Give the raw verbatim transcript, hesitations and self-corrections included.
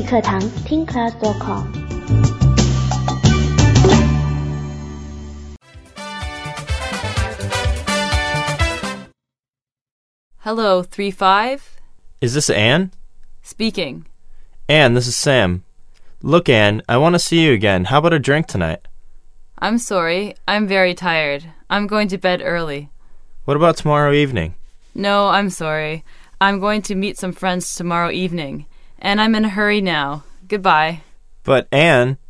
语课堂 听 class dot com。 Hello, three five? Is this Anne? Speaking. Anne, this is Sam. Look, Anne, I want to see you again. How about a drink tonight? I'm sorry. I'm very tired. I'm going to bed early. What about tomorrow evening? No, I'm sorry. I'm going to meet some friends tomorrow evening, and I'm in a hurry now. Goodbye. But, Anne...